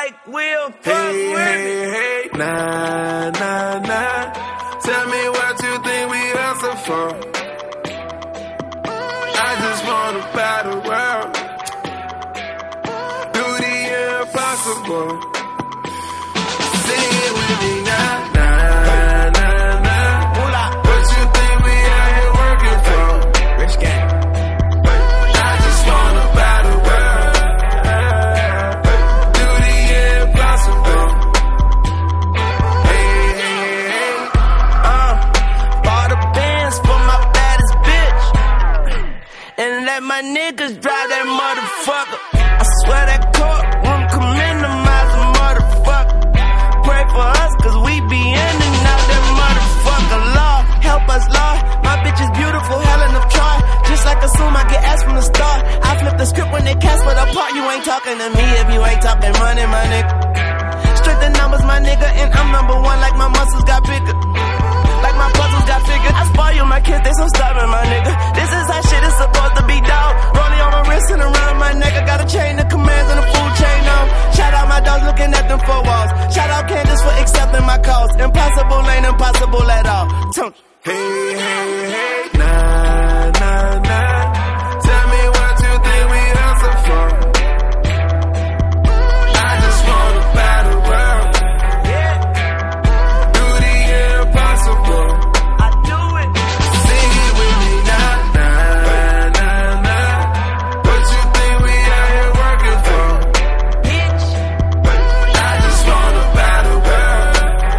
Mike Will. Hey, nah. Tell me what you think we hustle for. I just wanna battle world. Do the impossible. Sing it with me now. What you think we out here working for? Rich gang. I just wanna battle world. Do the impossible. Hey. Bought a Benz for my baddest bitch. And let my niggas drive that motherfucker. I swear that courtroom can minimize a motherfucker. Pray for us, cause we be in and out that motherfucker. Lord, help us, Lord. My bitch is beautiful, Helen of Troy. Just like assume I get asked from the start. I flip the script when they cast for the part. You ain't talking to me if you ain't talking money, my nigga. Straight the numbers, my nigga, and I'm number one like my muscles got bigger. Like my puzzles got figured. I spoil my kids, they so stubborn, my nigga. This is how shit is supposed to be, dog. Rolling on my wrist and around my neck. I got a chain of commands and a food chain on. Shout out my dogs looking at them four walls. Shout out Candace for accepting my calls. Impossible ain't impossible at all. Hey, nah. Tell me what you think we hustle for. I just wanna battle world. Do the impossible. I do it. Sing it with me now. What you think we out here working for? Bitch. I just wanna battle world.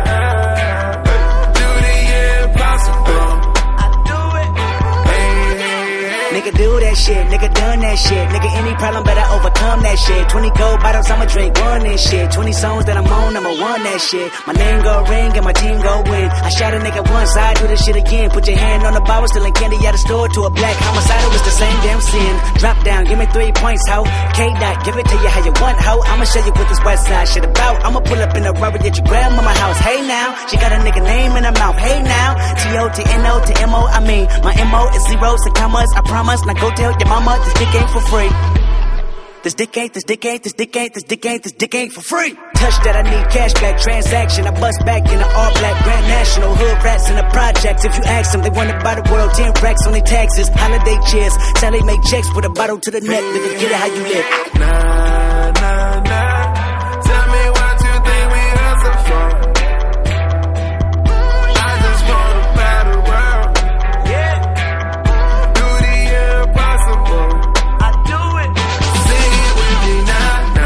Do the impossible. I do it. Hey. Nigga do that shit, nigga done that shit. Nigga any problem better overcome that shit. 20 gold bottles, I'ma drink one and shit. 20 songs that I'm on, I'ma won that shit. My name go ring and my team go win. I shot a nigga once, I do this shit again. Put your hand on the Bible, stealing candy out the store to a black homicidal, it's the same damn sin. Drop down, give me 3 points, ho. K-Dot, give it to you how you want, ho. I'ma show you what this west side shit about. I'ma pull up in a rubber at your grandmama house. Hey now, she got a nigga name in her mouth. Hey now, T-O-T-N-O to M-O, I mean. My M-O is zeros and commas, I promise. Now go tell your mama this dick ain't for free. This dick ain't for free. Touch that, I need cash back, transaction. I bust back in an all black Grand National. Hood rats in the projects. If you ask them, they wanna buy the world, 10 racks on their taxes. Holiday cheers, Sally make checks with a bottle to the neck. Nigga, get it how you live. Nah. Tell me what you think we hustle for. I just wanna battle world. Do the impossible. I do it. Sing it with me now.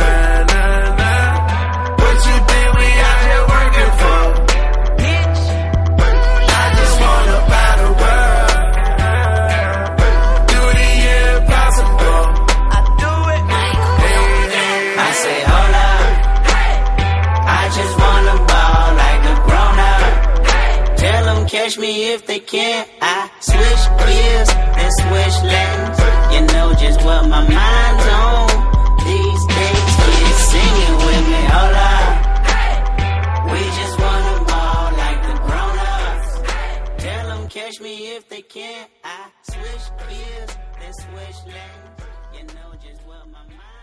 What you think we out here working for? Bitch. I just wanna battle world. Do the impossible. I do it. I say, hold up. I just wanna ball like a grown up. Tell them catch me if they can. I switch gears and switch lanes. You know just what my mind's on these days. Keep singing with me, hold up. We just wanna ball like the grown ups. Tell them catch me if they can. I switch gears and switch lanes. You know just what my mind.